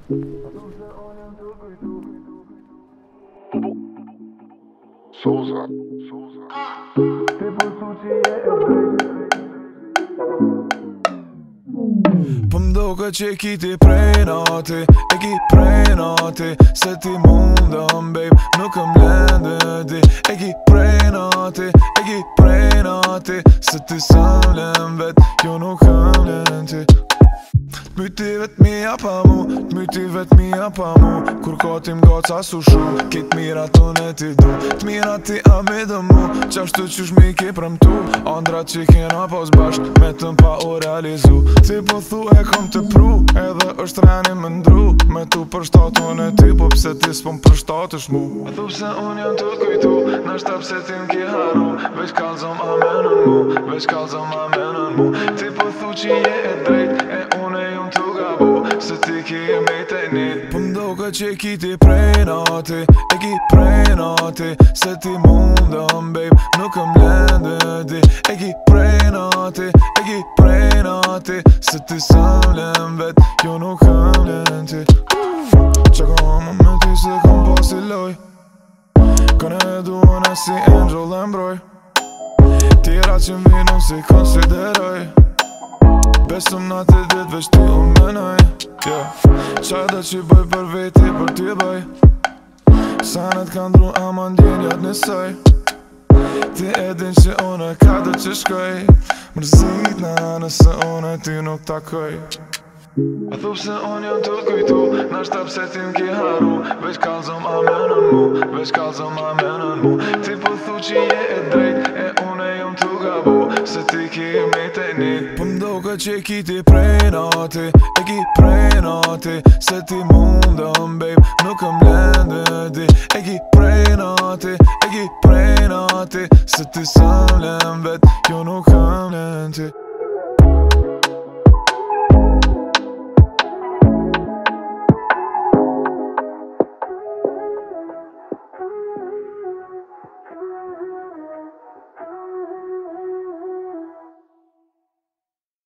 Souza. Po m'doke që ki ti prej nati, e ki prej nati, se ti mundëm, babe, nuk lende di. E ki prej nati, e ki prej nati, se ti sëmlem vet, jo nuk lende ti. T'myti vet mija pa mu, t'myti vet mija pa mu, kur ka ti m'gaca su shumë, kit mira tone ti du. T'mira ti a me dë mu, qashtu qysh mi ki premtu, andrat që kena pos bashk, me tëm pa u realizu. Ti po thu e kom të pru, edhe është reni më ndru, me tu përshtatun e ti, po pse ti s'po m'përshtatësh mu. E thu pse unë jam të kujtu, nashta pse ti m'ki haru, veç kalzom amenën mu, veç kalzom amenën mu. Ti po thu që je e drejt, e une jom të gabu, se ti ki e me të njët. Po m'doke që ki ti prej nati, e ki prej nati, se ti mundëm, babe, nuk lende di. E ki prej nati, e ki prej nati, se ti sëmlem vet, jo nuk lende ti. Qa kom me ti se kom pasi loj, kone duone si angel e mbroj, tjera që m'vinëm si konsideroj, besëm na të dit veç ti unë menoj, qa da që bëj për veti për ty bëj, sanet ka ndru ama ndjenjat nësoj. Ti e din që une ka do që shkoj, mërzit na nëse une ti nuk takoj. A thu pse unë jam të kujtu, nashta pse ti m'ki haru, veç kalzom amenën mu, veç kalzom amenën mu. Ti po thu që je e drejt, e une jam të gabu, se ti ki me të njët. Po m'doke që ki ti prej nati, e ki prej nati, se ti mundëm, babe, nuk lende di.